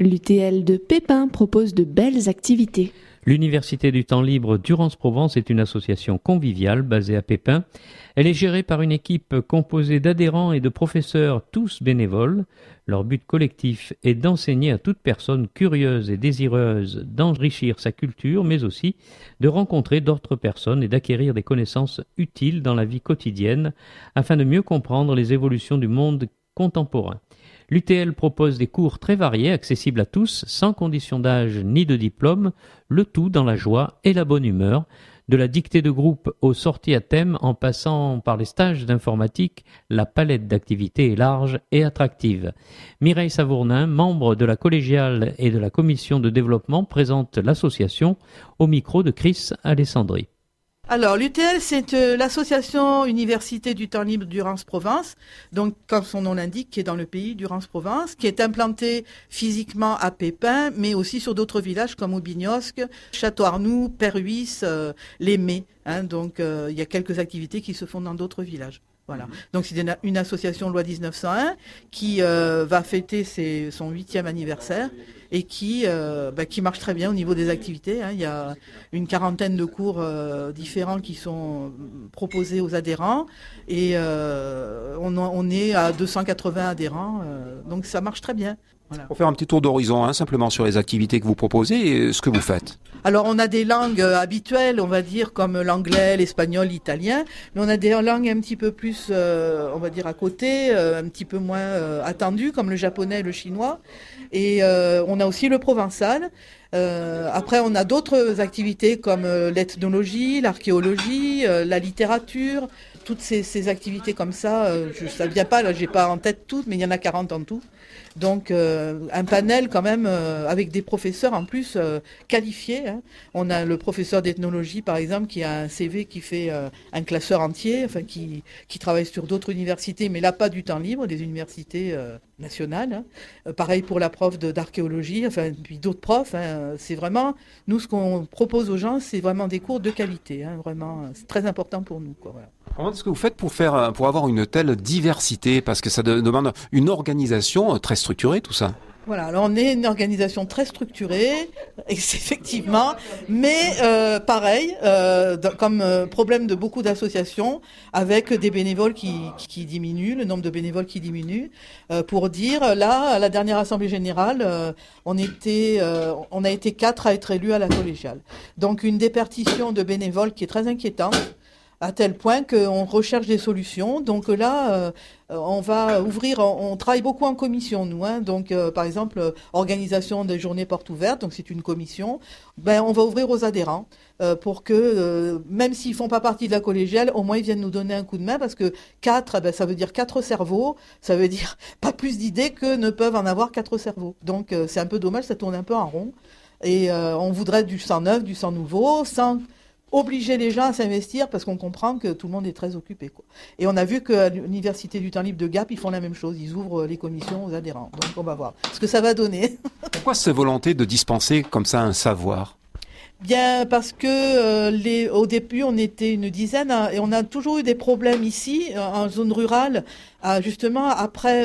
L'UTL de Pépin propose de belles activités. L'Université du temps libre Durance-Provence est une association conviviale basée à Pépin. Elle est gérée par une équipe composée d'adhérents et de professeurs, tous bénévoles. Leur but collectif est d'enseigner à toute personne curieuse et désireuse d'enrichir sa culture, mais aussi de rencontrer d'autres personnes et d'acquérir des connaissances utiles dans la vie quotidienne afin de mieux comprendre les évolutions du monde contemporain. L'UTL propose des cours très variés, accessibles à tous, sans condition d'âge ni de diplôme, le tout dans la joie et la bonne humeur. De la dictée de groupe aux sorties à thème, en passant par les stages d'informatique, la palette d'activités est large et attractive. Mireille Savournin, membre de la collégiale et de la commission de développement, présente l'association au micro de Chris Alessandri. Alors, l'UTL, c'est l'association Université du temps libre Durance-Provence, donc comme son nom l'indique, qui est dans le pays Durance-Provence, qui est implantée physiquement à Pépin, mais aussi sur d'autres villages comme Aubignosc, Château-Arnoux, Perhuis, Les Mets. Donc, il y a quelques activités qui se font dans d'autres villages. Voilà. Donc c'est une association loi 1901 qui va fêter son 8e anniversaire et qui marche très bien au niveau des activités. Il y a une quarantaine de cours différents qui sont proposés aux adhérents et on est à 280 adhérents. Donc ça marche très bien. Voilà. Pour faire un petit tour d'horizon, simplement sur les activités que vous proposez et ce que vous faites. Alors on a des langues habituelles, on va dire, comme l'anglais, l'espagnol, l'italien, mais on a des langues un petit peu plus, on va dire, à côté, un petit peu moins attendues, comme le japonais et le chinois. Et on a aussi le provençal. Après, on a d'autres activités comme l'ethnologie, l'archéologie, la littérature, toutes ces activités comme ça. Ça vient pas, là, j'ai pas en tête toutes, mais il y en a 40 en tout. Donc un panel quand même avec des professeurs en plus qualifiés. On a le professeur d'ethnologie par exemple qui a un CV qui fait un classeur entier, enfin qui travaille sur d'autres universités, mais là pas du temps libre, des universités nationales. Pareil pour la prof d'archéologie, enfin puis d'autres profs. C'est vraiment nous ce qu'on propose aux gens, c'est vraiment des cours de qualité. Vraiment, c'est très important pour nous, quoi. Voilà. Comment est-ce que vous faites pour avoir une telle diversité, parce que ça demande une organisation très structurée, tout ça. Voilà, alors on est une organisation très structurée, effectivement, mais pareil, comme problème de beaucoup d'associations, avec des bénévoles qui diminuent, le nombre de bénévoles qui diminue. Pour dire, là, à la dernière assemblée générale, on a été 4 à être élus à la collégiale. Donc une déperdition de bénévoles qui est très inquiétante, à tel point qu'on recherche des solutions. Donc là, on va ouvrir, on travaille beaucoup en commission, nous. Donc, par exemple, organisation des journées portes ouvertes, donc c'est une commission. On va ouvrir aux adhérents pour que, même s'ils font pas partie de la collégiale, au moins ils viennent nous donner un coup de main, parce que 4, ça veut dire 4 cerveaux, ça veut dire pas plus d'idées que ne peuvent en avoir 4 cerveaux. Donc c'est un peu dommage, ça tourne un peu en rond. Et on voudrait du sang neuf, du sang nouveau, sans obliger les gens à s'investir, parce qu'on comprend que tout le monde est très occupé, quoi. Et on a vu qu'à l'Université du temps libre de Gap, ils font la même chose. Ils ouvrent les commissions aux adhérents. Donc on va voir ce que ça va donner. Pourquoi cette volonté de dispenser comme ça un savoir ? Bien, parce que au début, on était une dizaine et on a toujours eu des problèmes ici, en zone rurale, justement, après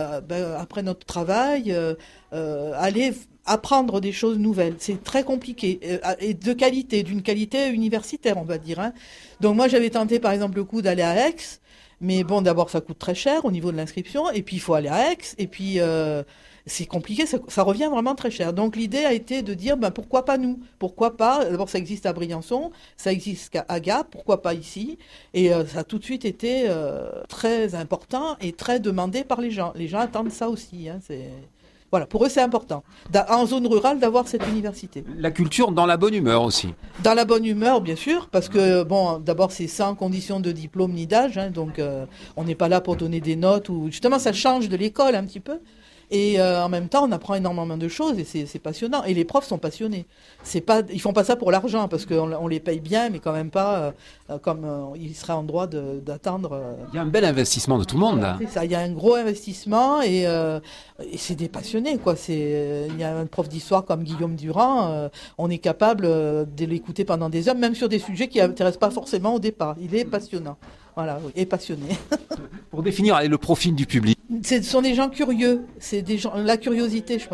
notre travail, aller apprendre des choses nouvelles. C'est très compliqué et d'une qualité universitaire, on va dire. Donc moi, j'avais tenté, par exemple, le coup d'aller à Aix, mais bon, d'abord, ça coûte très cher au niveau de l'inscription, et puis il faut aller à Aix, et puis c'est compliqué, ça revient vraiment très cher. Donc l'idée a été de dire, pourquoi pas nous ? Pourquoi pas ? D'abord, ça existe à Briançon, ça existe à Gap, pourquoi pas ici ? Et ça a tout de suite été très important et très demandé par les gens. Les gens attendent ça aussi, Voilà, pour eux, c'est important, en zone rurale, d'avoir cette université. La culture dans la bonne humeur aussi. Dans la bonne humeur, bien sûr, parce que, d'abord, c'est sans condition de diplôme ni d'âge, donc on n'est pas là pour donner des notes, ou justement, ça change de l'école un petit peu. Et en même temps, on apprend énormément de choses et c'est passionnant. Et les profs sont passionnés. Ils font pas ça pour l'argent, parce qu'on les paye bien, mais quand même pas comme ils seraient en droit d'attendre. Il y a un bel investissement de tout le monde, là. C'est ça, il y a un gros investissement et c'est des passionnés, quoi. Il y a un prof d'histoire comme Guillaume Durand, on est capable de l'écouter pendant des heures, même sur des sujets qui n'intéressent pas forcément au départ. Il est passionnant. Voilà, oui, et passionné. Pour définir le profil du public. Ce sont des gens curieux, c'est la curiosité, je pense.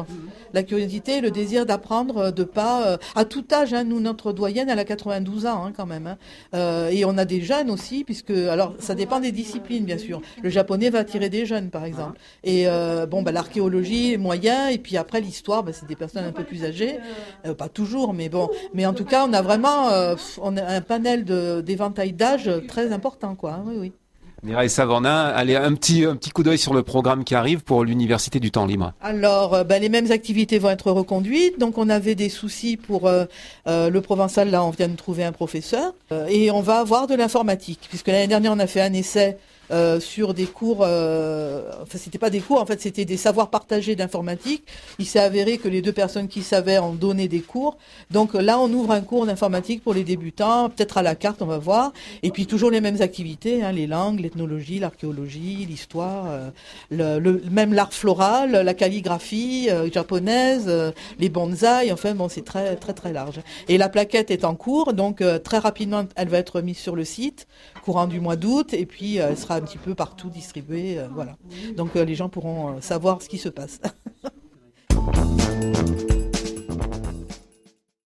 la curiosité, le désir d'apprendre, de pas à tout âge. Nous, notre doyenne, elle a 92 ans quand même. Et on a des jeunes aussi, puisque alors ça dépend des disciplines bien sûr. Le japonais va attirer des jeunes par exemple. Et l'archéologie, moyen, et puis après l'histoire, c'est des personnes un peu plus âgées, pas toujours, mais bon. Mais en tout cas, on a vraiment on a un panel d'éventail d'âge très important, quoi. Oui, oui. Mireille Savornin, allez, un petit coup d'œil sur le programme qui arrive pour l'Université du Temps Libre. Alors, les mêmes activités vont être reconduites. Donc, on avait des soucis pour le Provençal. Là, on vient de trouver un professeur. Et on va avoir de l'informatique. Puisque l'année dernière, on a fait un essai sur des cours, c'était pas des cours, en fait c'était des savoirs partagés d'informatique. Il s'est avéré que les deux personnes qui savaient en donner des cours. Donc là on ouvre un cours d'informatique pour les débutants, peut-être à la carte, on va voir. Et puis toujours les mêmes activités, les langues, l'ethnologie, l'archéologie, l'histoire, même l'art floral, la calligraphie japonaise, les bonsaïs, enfin bon c'est très très très large. Et la plaquette est en cours, donc très rapidement elle va être mise sur le site, courant du mois d'août, et puis elle sera un petit peu partout distribuée, voilà. Donc les gens pourront savoir ce qui se passe.